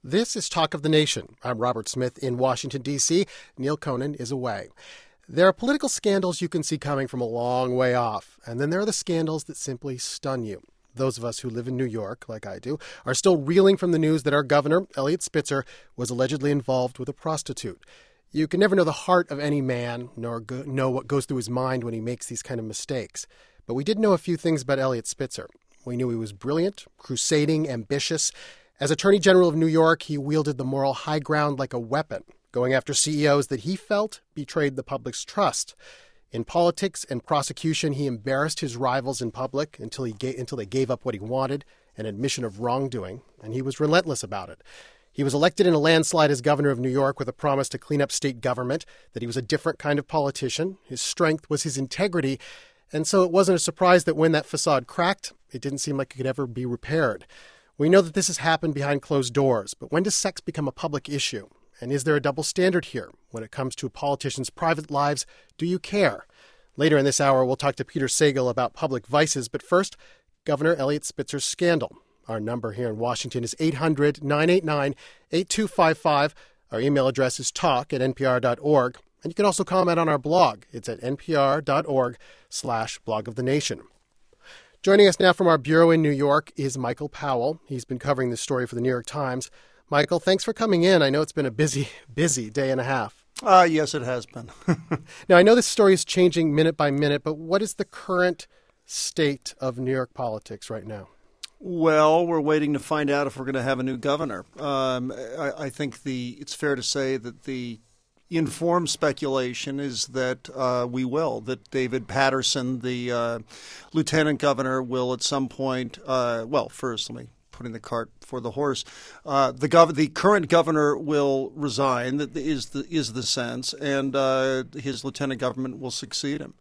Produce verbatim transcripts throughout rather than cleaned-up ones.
This is Talk of the Nation. I'm Robert Smith in Washington, D C Neil Conan is away. There are political scandals you can see coming from a long way off, and then there are the scandals that simply stun you. Those of us who live in New York, like I do, are still reeling from the news that our governor, Eliot Spitzer, was allegedly involved with a prostitute. You can never know the heart of any man, nor go- know what goes through his mind when he makes these kind of mistakes. But we did know a few things about Eliot Spitzer. We knew he was brilliant, crusading, ambitious. As Attorney General of New York, he wielded the moral high ground like a weapon, going after C E Os that he felt betrayed the public's trust. In politics and prosecution, he embarrassed his rivals in public until he ga- until they gave up what he wanted, an admission of wrongdoing, and he was relentless about it. He was elected in a landslide as governor of New York with a promise to clean up state government, that he was a different kind of politician. His strength was his integrity, and so it wasn't a surprise that when that facade cracked, it didn't seem like it could ever be repaired. We know that this has happened behind closed doors, but when does sex become a public issue? And is there a double standard here? When it comes to politicians' private lives, do you care? Later in this hour, we'll talk to Peter Sagal about public vices, but first, Governor Eliot Spitzer's scandal. Our number here in Washington is eight hundred, nine eight nine, eight two five five. Our email address is talk at npr dot org. And you can also comment on our blog. It's at npr.org slash blog of the nation. Joining us now from our bureau in New York is Michael Powell. He's been covering this story for the New York Times. Michael, thanks for coming in. I know it's been a busy, busy day and a half. Uh, yes, it has been. Now, I know this story is changing minute by minute, but what is the current state of New York politics right now? Well, we're waiting to find out if we're going to have a new governor. Um, I, I think the it's fair to say that the informed speculation is that uh, we will, that David Paterson, the uh, lieutenant governor, will at some point, uh, well, first, let me putting the cart before the horse. Uh, the gov- the current governor will resign, that is the, is the sense, and uh, his lieutenant government will succeed him.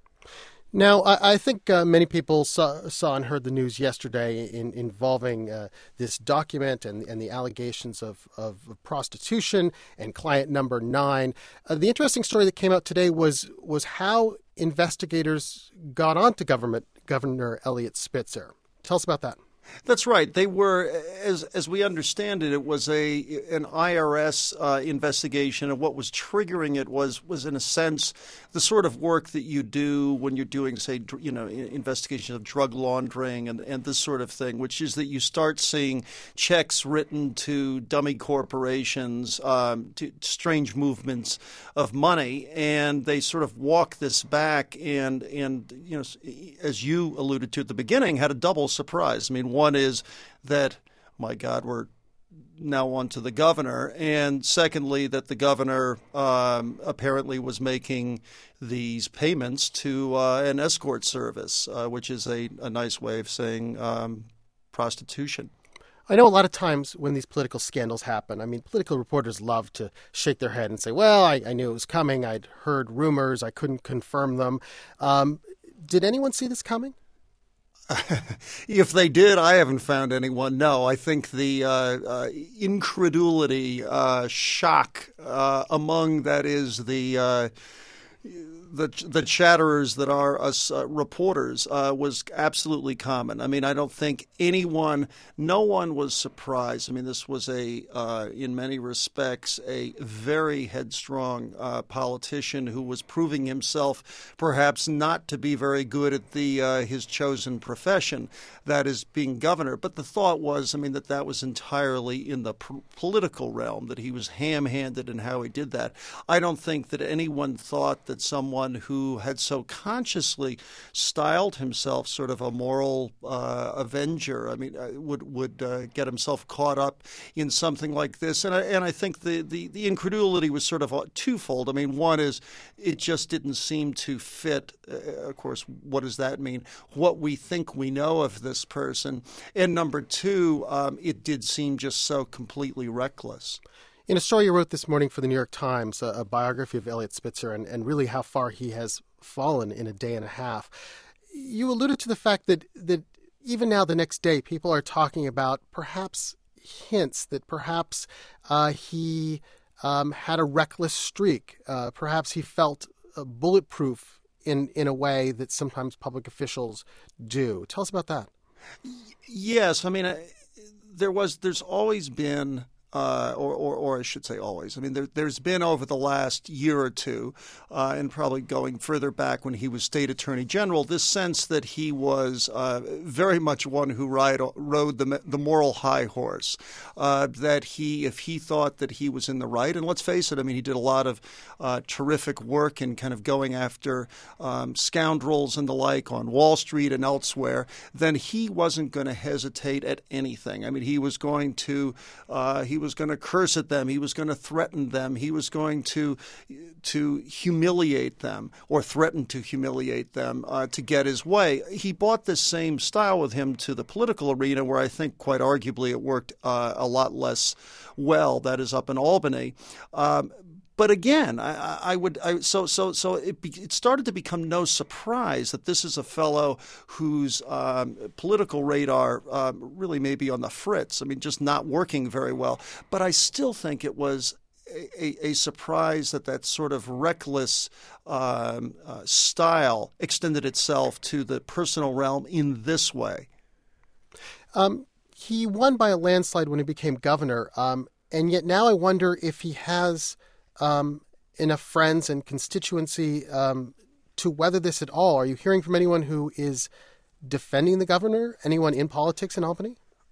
Now, I, I think uh, many people saw, saw and heard the news yesterday in, involving uh, this document and, and the allegations of, of prostitution and client number nine. Uh, the interesting story that came out today was was how investigators got onto government Governor Eliot Spitzer. Tell us about that. That's right. They were, as as we understand it, it was a an I R S uh, investigation, and what was triggering it was was in a sense the sort of work that you do when you're doing, say, dr- you know, investigation of drug laundering and, and this sort of thing, which is that you start seeing checks written to dummy corporations, um, to strange movements of money, and they sort of walk this back, and and you know, as you alluded to at the beginning, had a double surprise. I mean, one is that, my God, we're now on to the governor. And secondly, that the governor um, apparently was making these payments to uh, an escort service, uh, which is a, a nice way of saying um, prostitution. I know a lot of times when these political scandals happen, I mean, political reporters love to shake their head and say, well, I, I knew it was coming. I'd heard rumors. I couldn't confirm them. Um, did anyone see this coming? If they did, I haven't found anyone. No, I think the uh, uh, incredulity, uh, shock uh, among, that is, the uh, the the chatterers that are us uh, reporters uh, was absolutely common. I mean, I don't think anyone, no one was surprised. I mean, this was a, uh, in many respects, a very headstrong uh, politician who was proving himself perhaps not to be very good at the uh, his chosen profession, that is being governor. But the thought was, I mean, that that was entirely in the p- political realm, that he was ham-handed in how he did that. I don't think that anyone thought that someone who had so consciously styled himself sort of a moral uh, avenger, I mean, uh, would would uh, get himself caught up in something like this. And I, and I think the, the, the incredulity was sort of twofold. I mean, one is it just didn't seem to fit. Uh, of course, what does that mean? What we think we know of this person. And number two, um, it did seem just so completely reckless. In a story you wrote this morning for the New York Times, a, a biography of Eliot Spitzer and, and really how far he has fallen in a day and a half, you alluded to the fact that, that even now the next day people are talking about perhaps hints that perhaps uh, he um, had a reckless streak. Uh, perhaps he felt uh, bulletproof in, in a way that sometimes public officials do. Tell us about that. Yes. I mean, there was, there's always been Uh, or, or, or I should say always. I mean, there, there's been over the last year or two, uh, and probably going further back when he was state attorney general, this sense that he was uh, very much one who ride, rode the, the moral high horse, uh, that he, if he thought that he was in the right, and let's face it, I mean, he did a lot of uh, terrific work in kind of going after um, scoundrels and the like on Wall Street and elsewhere, then he wasn't going to hesitate at anything. I mean, he was going to, uh, he He was going to curse at them. He was going to threaten them. He was going to to humiliate them or threaten to humiliate them uh, to get his way. He brought this same style with him to the political arena, where I think quite arguably it worked uh, a lot less well. That is up in Albany. Um, But again, I, I would I, so so so it, be, it started to become no surprise that this is a fellow whose um, political radar um, really may be on the fritz. I mean, just not working very well. But I still think it was a, a, a surprise that that sort of reckless um, uh, style extended itself to the personal realm in this way. Um, he won by a landslide when he became governor, um, and yet now I wonder if he has Um, enough friends and constituency um, to weather this at all. Are you hearing from anyone who is defending the governor? Anyone in politics in Albany?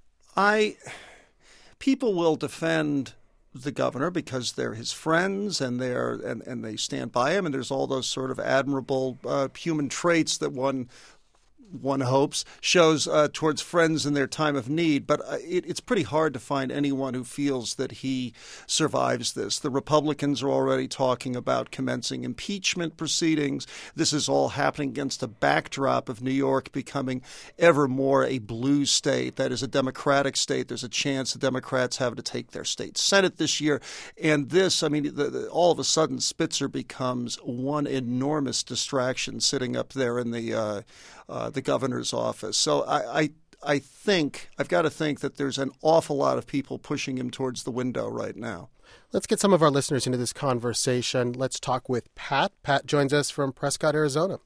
I people will defend the governor because they're his friends and they're and, and they stand by him, and there's all those sort of admirable uh, human traits that one. one hopes, shows uh, towards friends in their time of need. But uh, it, it's pretty hard to find anyone who feels that he survives this. The Republicans are already talking about commencing impeachment proceedings. This is all happening against a backdrop of New York becoming ever more a blue state. That is a Democratic state. There's a chance the Democrats have to take their state Senate this year. And this, I mean, the, the, all of a sudden, Spitzer becomes one enormous distraction sitting up there in the uh, uh, the governor's office. So I, I I think, I've got to think that there's an awful lot of people pushing him towards the window right now. Let's get some of our listeners into this conversation. Let's talk with Pat. Pat joins us from Prescott, Arizona.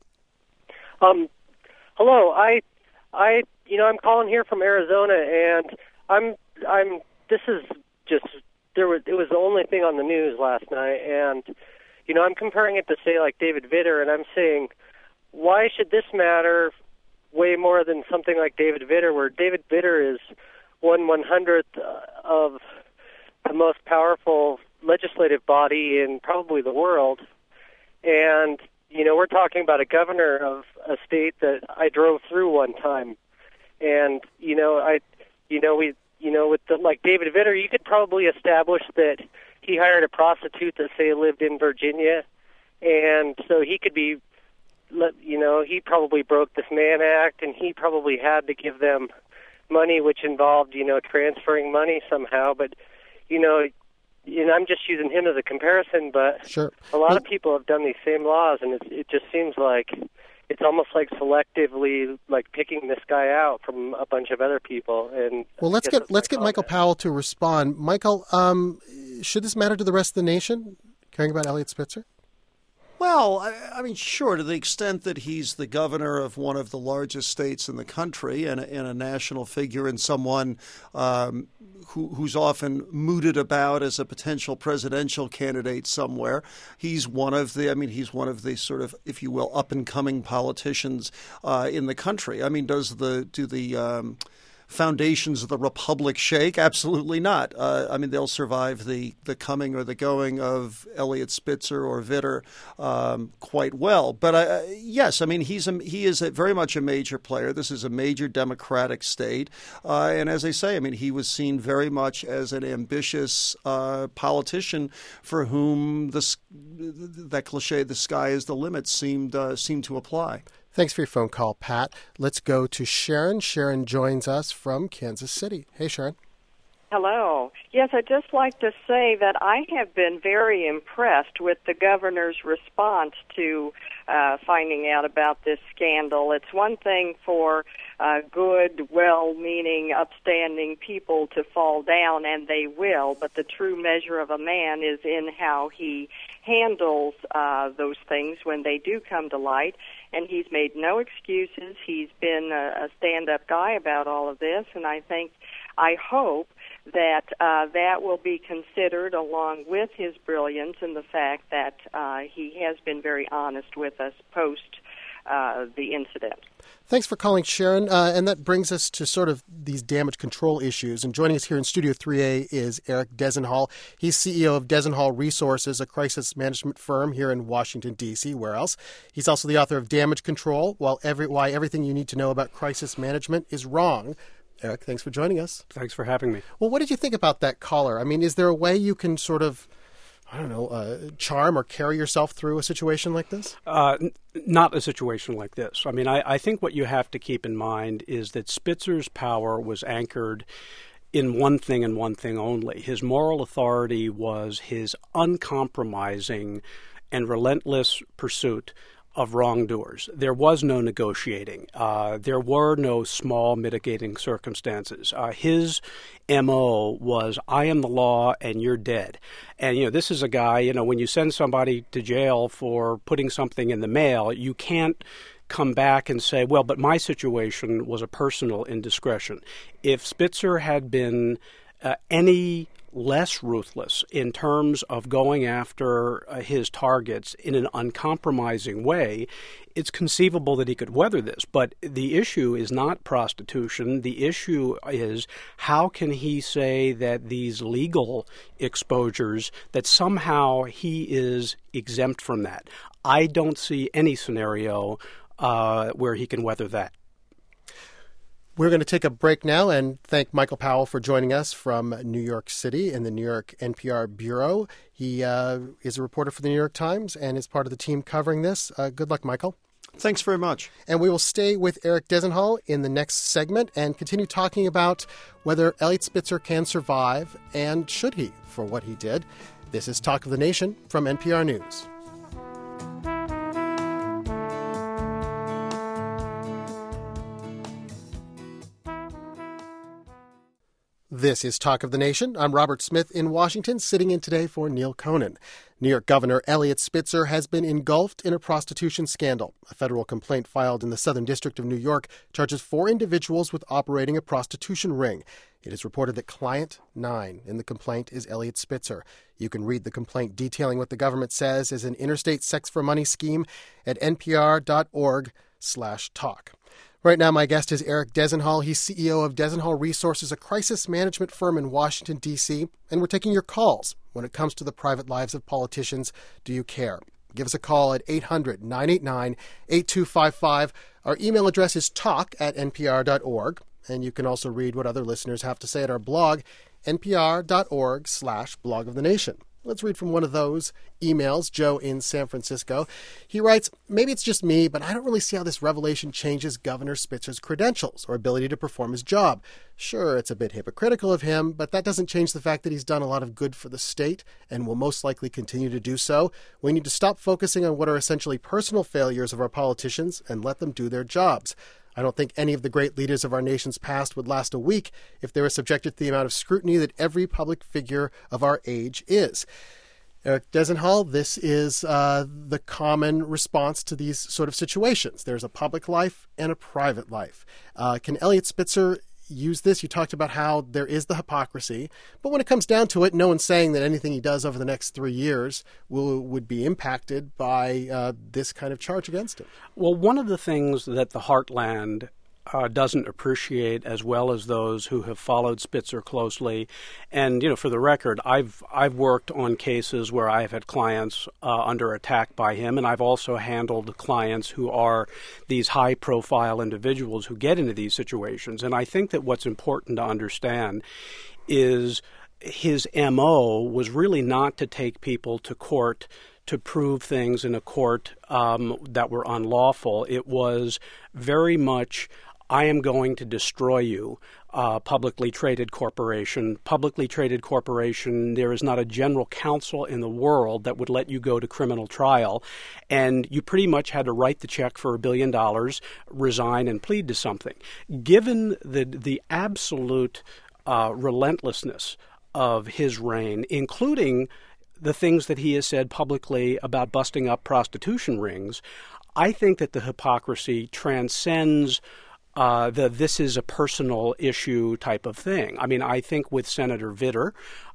Um, hello. I, I, you know, I'm calling here from Arizona, and I'm, I'm. This is just there was. It was the only thing on the news last night, and you know, I'm comparing it to say like David Vitter, and I'm saying, why should this matter way more than something like David Vitter, where David Vitter is one one hundredth of the most powerful legislative body in probably the world. And, you know, we're talking about a governor of a state that I drove through one time. And, you know, I, you know, we, you know, with the, like David Vitter, you could probably establish that he hired a prostitute that, say, lived in Virginia. And so he could be, you know, he probably broke this Mann Act, and he probably had to give them money, which involved, you know, transferring money somehow. But, you know, you know, I'm just using him as a comparison, but sure. a lot well, of people have done these same laws, and it, it just seems like it's almost like selectively like picking this guy out from a bunch of other people. And well, let's get let's get Michael Powell to respond. Michael, um, should this matter to the rest of the nation, caring about Eliot Spitzer? Well, I, I mean, sure, to the extent that he's the governor of one of the largest states in the country and a, and a national figure and someone um, who, who's often mooted about as a potential presidential candidate somewhere. He's one of the, I mean, he's one of the sort of, if you will, up-and-coming politicians uh, in the country. I mean, does the, do the... Um, foundations of the republic shake? Absolutely not. Uh, I mean, they'll survive the, the coming or the going of Eliot Spitzer or Vitter um, quite well. But uh, yes, I mean, he's a, he is a, very much a major player. This is a major Democratic state. Uh, and as I say, I mean, he was seen very much as an ambitious uh, politician for whom the, that cliche, the sky is the limit, seemed, uh, seemed to apply. Thanks for your phone call, Pat. Let's go to Sharon. Sharon joins us from Kansas City. Hey, Sharon. Hello. Yes, I'd just like to say that I have been very impressed with the governor's response to uh, finding out about this scandal. It's one thing for uh, good, well-meaning, upstanding people to fall down, and they will, but the true measure of a man is in how he handles uh, those things when they do come to light. And he's made no excuses. He's been a, a stand-up guy about all of this, and I think, I hope that uh, that will be considered along with his brilliance and the fact that uh, he has been very honest with us post uh, the incident. Thanks for calling, Sharon. Uh, and that brings us to sort of these damage control issues. And joining us here in Studio three A is Eric Dezenhall. He's C E O of Dezenhall Resources, a crisis management firm here in Washington, D C Where else? He's also the author of Damage Control, While every, Why Everything You Need to Know About Crisis Management is Wrong. Eric, thanks for joining us. Thanks for having me. Well, what did you think about that caller? I mean, is there a way you can sort of I don't know, uh, charm or carry yourself through a situation like this? Uh, n- not a situation like this. I mean, I, I think what you have to keep in mind is that Spitzer's power was anchored in one thing and one thing only. His moral authority was his uncompromising and relentless pursuit of wrongdoers. There was no negotiating. Uh, there were no small mitigating circumstances. Uh, his M O was, I am the law and you're dead. And, you know, this is a guy, you know, when you send somebody to jail for putting something in the mail, you can't come back and say, well, but my situation was a personal indiscretion. If Spitzer had been uh, any less ruthless in terms of going after uh, his targets in an uncompromising way, it's conceivable that he could weather this. But the issue is not prostitution. The issue is how can he say that these legal exposures, that somehow he is exempt from that. I don't see any scenario uh, where he can weather that. We're going to take a break now and thank Michael Powell for joining us from New York City in the New York N P R Bureau. He uh, is a reporter for the New York Times and is part of the team covering this. Uh, good luck, Michael. Thanks very much. And we will stay with Eric Dezenhall in the next segment and continue talking about whether Eliot Spitzer can survive and should he for what he did. This is Talk of the Nation from N P R News. This is Talk of the Nation. I'm Robert Smith in Washington, sitting in today for Neil Conan. New York Governor Eliot Spitzer has been engulfed in a prostitution scandal. A federal complaint filed in the Southern District of New York charges four individuals with operating a prostitution ring. It is reported that Client nine in the complaint is Eliot Spitzer. You can read the complaint detailing what the government says is an interstate sex for money scheme at npr.org slash talk. Right now, my guest is Eric Dezenhall. He's C E O of Dezenhall Resources, a crisis management firm in Washington, D C, and we're taking your calls. When it comes to the private lives of politicians, do you care? Give us a call at eight hundred, nine eight nine, eight two five five. Our email address is talk at npr.org, and you can also read what other listeners have to say at our blog, npr.org slash blog of the nation. Let's read from one of those emails, Joe in San Francisco. He writes, maybe it's just me, but I don't really see how this revelation changes Governor Spitzer's credentials or ability to perform his job. Sure, it's a bit hypocritical of him, but that doesn't change the fact that he's done a lot of good for the state and will most likely continue to do so. We need to stop focusing on what are essentially personal failures of our politicians and let them do their jobs. I don't think any of the great leaders of our nation's past would last a week if they were subjected to the amount of scrutiny that every public figure of our age is. Eric Dezenhall, this is uh, the common response to these sort of situations. There's a public life and a private life. Uh, can Eliot Spitzer use this? You talked about how there is the hypocrisy, but when it comes down to it, no one's saying that anything he does over the next three years will would be impacted by uh, this kind of charge against him. Well, one of the things that the Heartland uh, doesn't appreciate, as well as those who have followed Spitzer closely, and you know, for the record, I've I've worked on cases where I've had clients uh, under attack by him, and I've also handled clients who are these high-profile individuals who get into these situations. And I think that what's important to understand is his M O was really not to take people to court to prove things in a court um, that were unlawful. It was very much, I am going to destroy you, uh, publicly traded corporation. Publicly traded corporation, there is not a general counsel in the world that would let you go to criminal trial. And you pretty much had to write the check for a billion dollars, resign, and plead to something. Given the, the absolute uh, relentlessness of his reign, including the things that he has said publicly about busting up prostitution rings, I think that the hypocrisy transcends uh, the this is a personal issue type of thing. I mean, I think with Senator Vitter,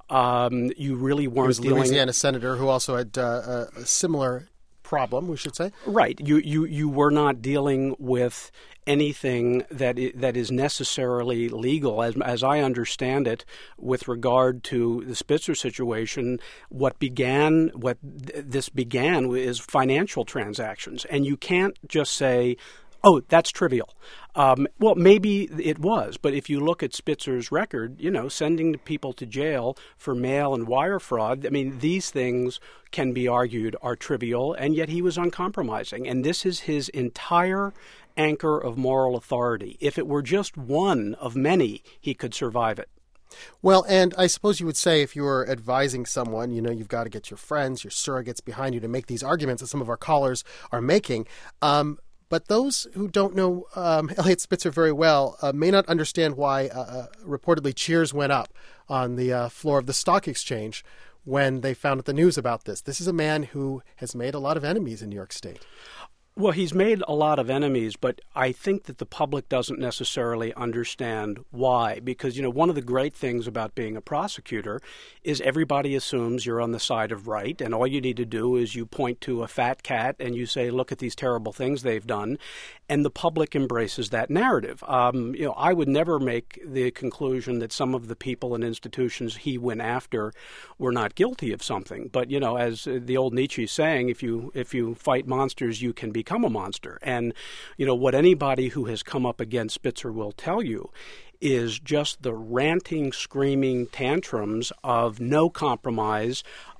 um, you really weren't He was a dealing... Louisiana senator who also had uh, a similar problem, we should say. Right. You, you, you were not dealing with anything that I- that is necessarily legal. As, as I understand it, with regard to the Spitzer situation, what began, what th- this began is financial transactions. And you can't just say, oh, that's trivial. Um, well, maybe it was, but if you look at Spitzer's record, you know, sending people to jail for mail and wire fraud, I mean, these things can be argued are trivial, and yet he was uncompromising. And this is his entire anchor of moral authority. If it were just one of many, he could survive it. Well, and I suppose you would say if you were advising someone, you know, you've got to get your friends, your surrogates behind you to make these arguments that some of our callers are making. Um, But those who don't know um, Eliot Spitzer very well uh, may not understand why uh, uh, reportedly cheers went up on the uh, floor of the stock exchange when they found out the news about this. This is a man who has made a lot of enemies in New York State. Well, he's made a lot of enemies, but I think that the public doesn't necessarily understand why. Because, you know, one of the great things about being a prosecutor is everybody assumes you're on the side of right, and all you need to do is you point to a fat cat and you say, look at these terrible things they've done, and the public embraces that narrative. Um, you know, I would never make the conclusion that some of the people and institutions he went after were not guilty of something. But, you know, as the old Nietzsche saying, if you if you fight monsters, you can be become a monster. And, you know, what anybody who has come up against Spitzer will tell you is just the ranting, screaming tantrums of no compromise.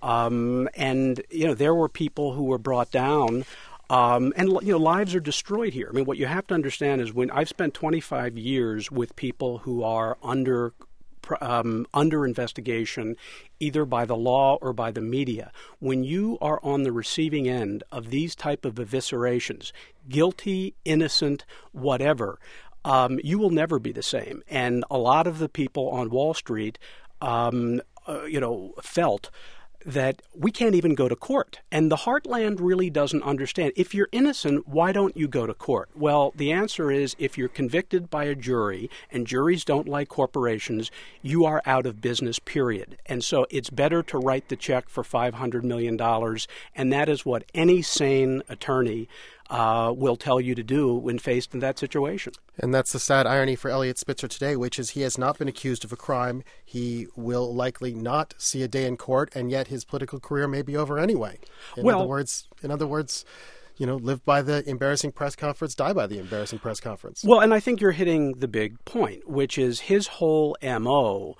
Um, and, you know, there were people who were brought down. Um, and, you know, lives are destroyed here. I mean, what you have to understand is when I've spent twenty-five years with people who are under Um, under investigation, either by the law or by the media. When you are on the receiving end of these type of eviscerations, guilty, innocent, whatever, um, you will never be the same. And a lot of the people on Wall Street, um, uh, you know, felt that we can't even go to court. And the heartland really doesn't understand. If you're innocent, why don't you go to court? Well, the answer is if you're convicted by a jury, and juries don't like corporations, you are out of business, period. And so it's better to write the check for five hundred million dollars, and that is what any sane attorney Uh, will tell you to do when faced in that situation. And that's the sad irony for Eliot Spitzer today, which is he has not been accused of a crime. He will likely not see a day in court, and yet his political career may be over anyway. In well, other words, in other words, you know, live by the embarrassing press conference, die by the embarrassing press conference. Well, and I think you're hitting the big point, which is his whole M O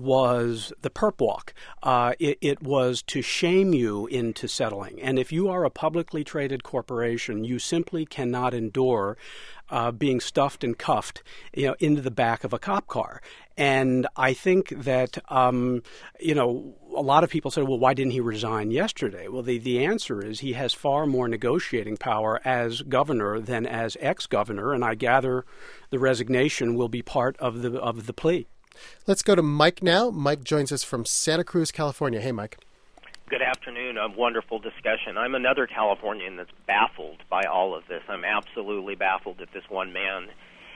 was the perp walk. Uh, it, it was to shame you into settling. And if you are a publicly traded corporation, you simply cannot endure uh, being stuffed and cuffed, you know, into the back of a cop car. And I think that, um, you know, a lot of people say, well, why didn't he resign yesterday? Well, the, the answer is he has far more negotiating power as governor than as ex-governor, and I gather the resignation will be part of the of the plea. Let's go to Mike now. Mike joins us from Santa Cruz, California. Hey, Mike. Good afternoon. A wonderful discussion. I'm another Californian that's baffled by all of this. I'm absolutely baffled at this one man.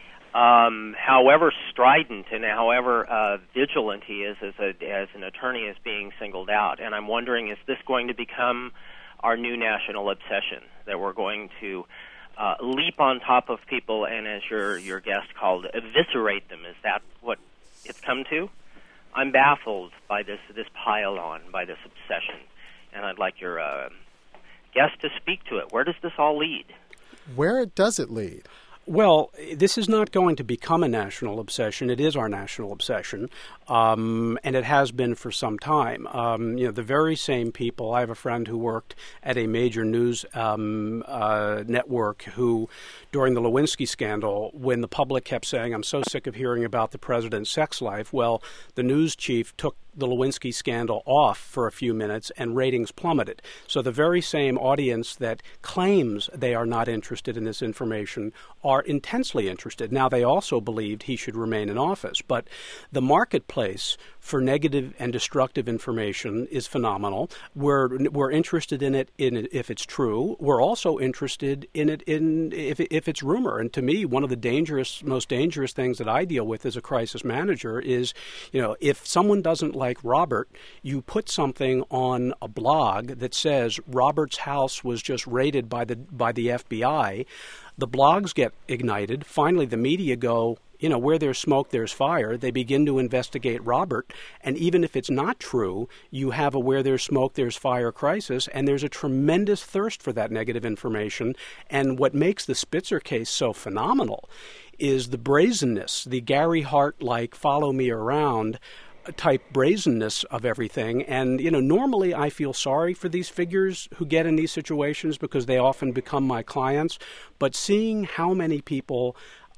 Um, however strident and however uh, vigilant he is as, a, as an attorney is being singled out. And I'm wondering, is this going to become our new national obsession, that we're going to uh, leap on top of people and, as your, your guest called, eviscerate them? Is that what it's come to? I'm baffled by this this pile on, by this obsession, and I'd like your uh, guest to speak to it. Where does this all lead? Where does it lead? Well, this is not going to become a national obsession. It is our national obsession, um, and it has been for some time. Um, you know, the very same people. I have a friend who worked at a major news um, uh, network who, during the Lewinsky scandal, when the public kept saying, I'm so sick of hearing about the president's sex life, well, the news chief took the Lewinsky scandal off for a few minutes and ratings plummeted. So the very same audience that claims they are not interested in this information are intensely interested. Now, they also believed he should remain in office, but the marketplace for negative and destructive information is phenomenal. We're we're interested in it in it if it's true. We're also interested in it in if if it's rumor. And to me, one of the dangerous, most dangerous things that I deal with as a crisis manager is, you know, if someone doesn't like Robert, you put something on a blog that says Robert's house was just raided by the by the F B I. The blogs get ignited. Finally, the media go, you know, where there's smoke, there's fire. They begin to investigate Robert. And even if it's not true, you have a where there's smoke, there's fire crisis. And there's a tremendous thirst for that negative information. And what makes the Spitzer case so phenomenal is the brazenness, the Gary Hart-like follow me around type brazenness of everything. And, you know, normally I feel sorry for these figures who get in these situations because they often become my clients. But seeing how many people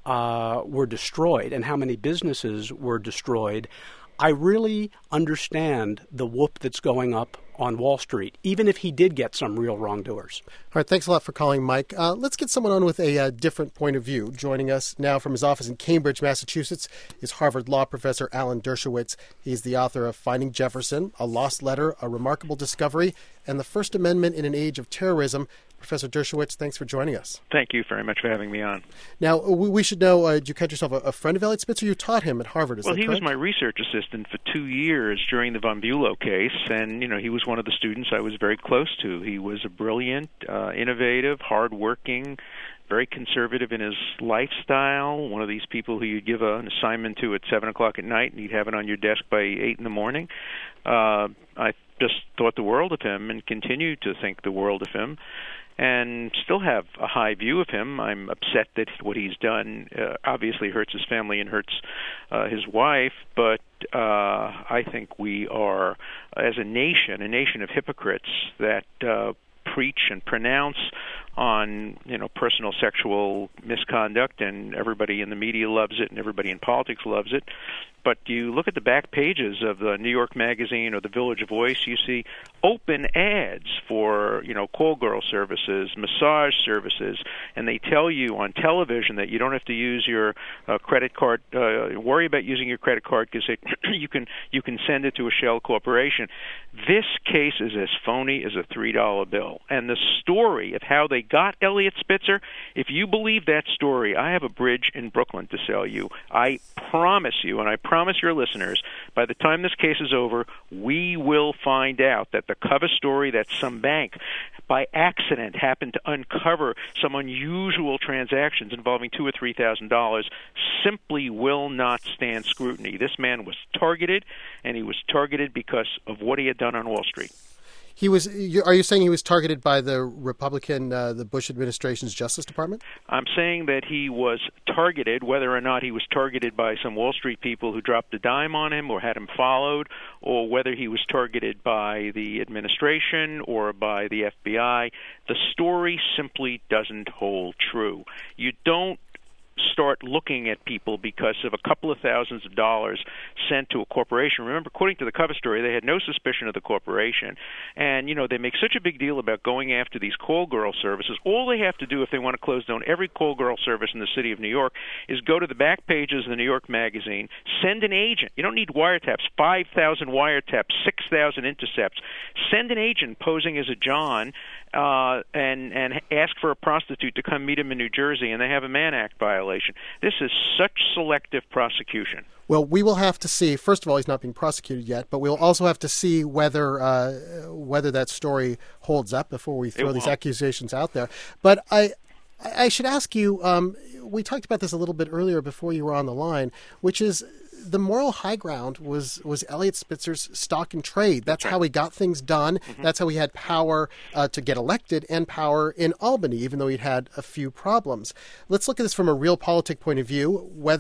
uh, were destroyed and how many businesses were destroyed, I really understand the whoop that's going up on Wall Street, even if he did get some real wrongdoers. All right, thanks a lot for calling, Mike. Uh, let's get someone on with a uh, different point of view. Joining us now from his office in Cambridge, Massachusetts, is Harvard Law professor Alan Dershowitz. He's the author of Finding Jefferson, A Lost Letter, A Remarkable Discovery, and The First Amendment in an Age of Terrorism. Professor Dershowitz, thanks for joining us. Thank you very much for having me on. Now, we, we should know, uh, did you catch yourself a, a friend of Eliot Spitzer? You taught him at Harvard, is well, that he correct? was my research assistant for two years during the Von Bulow case, and, you know, he was one of the students I was very close to. He was a brilliant, uh, innovative, hardworking, very conservative in his lifestyle, one of these people who you'd give a, an assignment to at seven o'clock at night, and he'd have it on your desk by eight in the morning. Uh, I just thought the world of him and continue to think the world of him, and still have a high view of him. I'm upset that what he's done uh, obviously hurts his family and hurts uh, his wife, but uh, I think we are, as a nation, a nation of hypocrites that uh, preach and pronounce on, you know, personal sexual misconduct, and everybody in the media loves it and everybody in politics loves it. But you look at the back pages of the New York Magazine or the Village Voice, you see open ads for, you know, call girl services, massage services, and they tell you on television that you don't have to use your uh, credit card, uh, worry about using your credit card because you can you can send it to a shell corporation. This case is as phony as a three dollar bill. And the story of how they got Eliot Spitzer, if you believe that story, I have a bridge in Brooklyn to sell you. I promise you, and I promise your listeners, by the time this case is over, we will find out that the cover story that some bank, by accident, happened to uncover some unusual transactions involving two or three thousand dollars, simply will not stand scrutiny. This man was targeted, and he was targeted because of what he had done on Wall Street. He was. Are you saying he was targeted by the Republican, uh, the Bush administration's Justice Department? I'm saying that he was targeted, whether or not he was targeted by some Wall Street people who dropped a dime on him or had him followed, or whether he was targeted by the administration or by the F B I. The story simply doesn't hold true. You don't start looking at people because of a couple of thousands of dollars sent to a corporation. Remember, according to the cover story, they had no suspicion of the corporation. And, you know, they make such a big deal about going after these call girl services. All they have to do if they want to close down every call girl service in the city of New York is go to the back pages of the New York Magazine, send an agent. You don't need wiretaps, five thousand wiretaps, six thousand intercepts. Send an agent posing as a John uh, and, and ask for a prostitute to come meet him in New Jersey, and they have a Mann Act violation. This is such selective prosecution. Well, we will have to see. First of all, he's not being prosecuted yet, but we'll also have to see whether uh, whether that story holds up before we throw these accusations out there. But I, I should ask you. Um, we talked about this a little bit earlier before you were on the line, which is the moral high ground was was Eliot Spitzer's stock and trade. That's, That's right. how he got things done. Mm-hmm. That's how he had power uh, to get elected and power in Albany, even though he'd had a few problems. Let's look at this from a realpolitik point of view, whether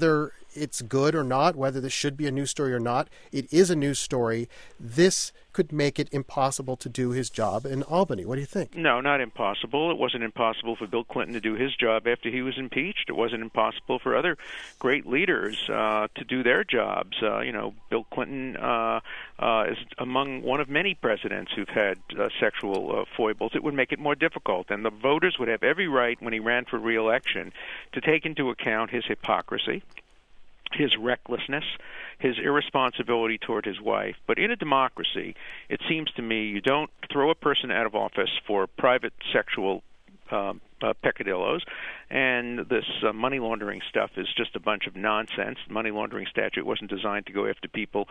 it's good or not, whether this should be a news story or not, it is a news story. This could make it impossible to do his job in Albany. What do you think? No, not impossible. It wasn't impossible for Bill Clinton to do his job after he was impeached. It wasn't impossible for other great leaders uh, to do their jobs. Uh, you know, Bill Clinton uh, uh, is among one of many presidents who've had uh, sexual uh, foibles. It would make it more difficult, and the voters would have every right when he ran for re-election to take into account his hypocrisy, his recklessness, his irresponsibility toward his wife. But in a democracy, it seems to me you don't throw a person out of office for private sexual um, uh, peccadillos, and this uh, money laundering stuff is just a bunch of nonsense. The money laundering statute wasn't designed to go after people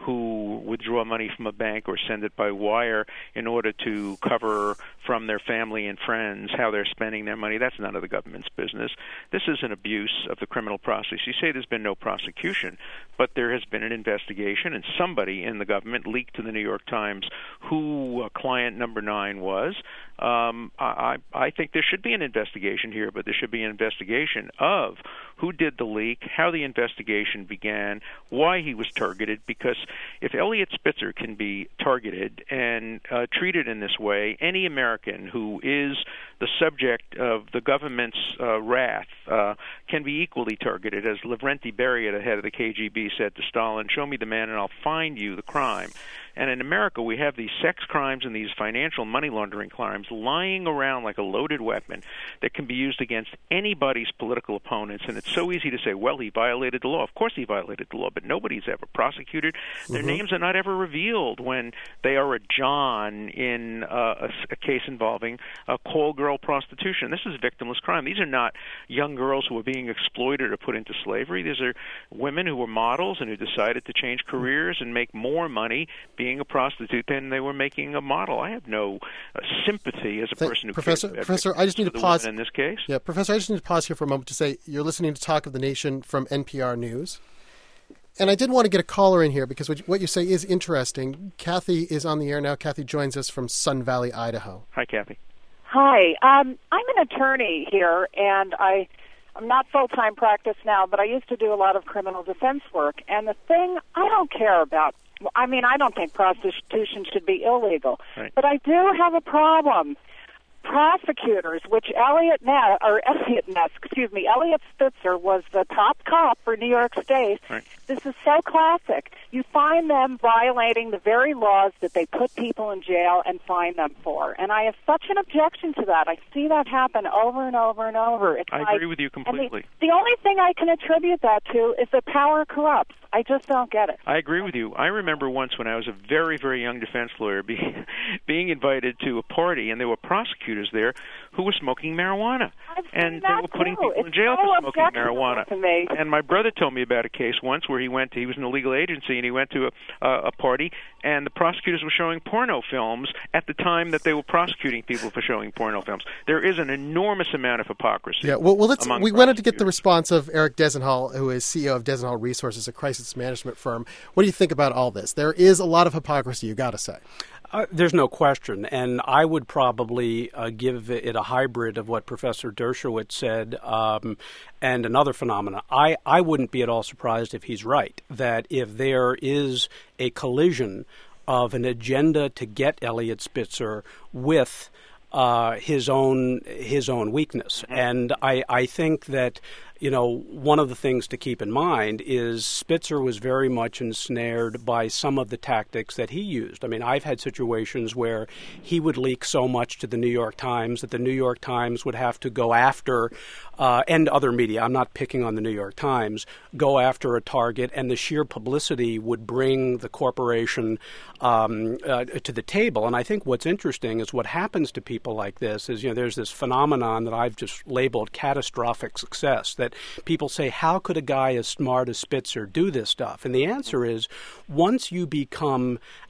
who withdraw money from a bank or send it by wire in order to cover from their family and friends how they're spending their money. That's none of the government's business. This is an abuse of the criminal process. You say there's been no prosecution, but there has been an investigation, and somebody in the government leaked to the New York Times who uh, client number nine was. Um, I, I think there should be an investigation here, but there should be an investigation of who did the leak, how the investigation began, why he was targeted, because if Eliot Spitzer can be targeted and uh, treated in this way, any American who is the subject of the government's uh, wrath uh, can be equally targeted. As Lavrenti Beria, the head of the K G B, said to Stalin, "Show me the man and I'll find you the crime." And in America, we have these sex crimes and these financial money laundering crimes lying around like a loaded weapon that can be used against anybody's political opponents. And it's so easy to say, well, he violated the law. Of course he violated the law, but nobody's ever prosecuted. Their mm-hmm. names are not ever revealed when they are a John in uh, a, a case involving a call girl prostitution. This is victimless crime. These are not young girls who are being exploited or put into slavery. These are women who were models and who decided to change careers and make more money being a prostitute than they were making a model. I have no uh, sympathy as a Thank, person who Professor, cares about Professor, I just need to pause in this case. Yeah, Professor, I just need to pause here for a moment to say you're listening to Talk of the Nation from N P R News. And I did want to get a caller in here because what you, what you say is interesting. Kathy is on the air now. Kathy joins us from Sun Valley, Idaho. Hi, Kathy. Hi. Um, I'm an attorney here, and I, I'm not full-time practice now, but I used to do a lot of criminal defense work. And the thing I don't care about, I mean, I don't think prostitution should be illegal, right. But I do have a problem. Prosecutors, which Elliot Ness, or Elliot Ness, excuse me, Eliot Spitzer was the top cop for New York State. Right. This is so classic. You find them violating the very laws that they put people in jail and fine them for. And I have such an objection to that. I see that happen over and over and over. It's I like, agree with you completely. The, the only thing I can attribute that to is that power corrupts. I just don't get it. I agree with you. I remember once when I was a very, very young defense lawyer being, being invited to a party, and there were prosecutors there who were smoking marijuana. I've and seen they that were putting too. people It's in jail so for smoking objectionable marijuana. to me. And my brother told me about a case once where he went to, he was an illegal agency, and he went to a, uh, a party, and the prosecutors were showing porno films at the time that they were prosecuting people for showing porno films. There is an enormous amount of hypocrisy. Yeah, well, well let's, we wanted to get the prosecutors. response of Eric Desenhall, who is C E O of Desenhall Resources, a crisis management firm. What do you think about all this? There is a lot of hypocrisy, you got to say. Uh, there's no question, and I would probably uh, give it a hybrid of what Professor Dershowitz said um, and another phenomena. I, I wouldn't be at all surprised if he's right, that if there is a collision of an agenda to get Eliot Spitzer with uh, his own his own weakness. And I, I think that you know, one of the things to keep in mind is Spitzer was very much ensnared by some of the tactics that he used. I mean, I've had situations where he would leak so much to the New York Times that the New York Times would have to go after, uh, and other media, I'm not picking on the New York Times, go after a target, and the sheer publicity would bring the corporation um, uh, to the table. And I think what's interesting is what happens to people like this is, you know, there's this phenomenon that I've just labeled catastrophic success, that people say, how could a guy as smart as Spitzer do this stuff? And the answer is, once you become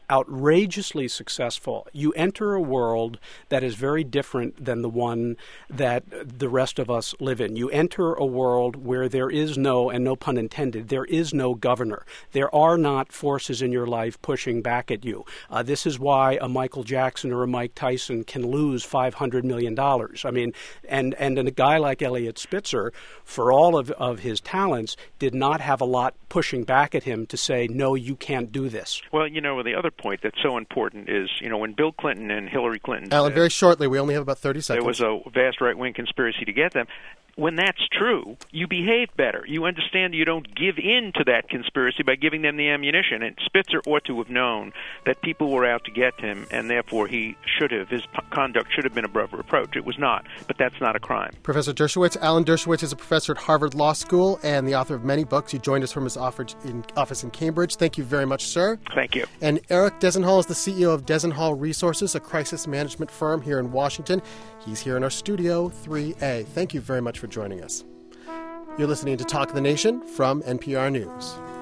outrageously successful, you enter a world that is very different than the one that the rest of us live in. You enter a world where there is no, and no pun intended, there is no governor. There are not forces in your life pushing back at you. Uh, this is why a Michael Jackson or a Mike Tyson can lose five hundred million dollars. I mean, and, and a guy like Eliot Spitzer, for all of, of his talents, did not have a lot pushing back at him to say, no, you can't do this. Well, you know, the other point that's so important is, you know, when Bill Clinton and Hillary Clinton Alan, said, very shortly, we only have about thirty seconds. there was a vast right-wing conspiracy to get them. When that's true, you behave better. You understand you don't give in to that conspiracy by giving them the ammunition. And Spitzer ought to have known that people were out to get him, and therefore he should have, his p- conduct should have been above reproach. It was not, but that's not a crime. Professor Dershowitz. Alan Dershowitz is a professor at Harvard Law School and the author of many books. He joined us from his office in, office in Cambridge. Thank you very much, sir. Thank you. And Eric Desenhall is the C E O of Desenhall Resources, a crisis management firm here in Washington. He's here in our Studio three A. Thank you very much for joining us. You're listening to Talk of the Nation from N P R News.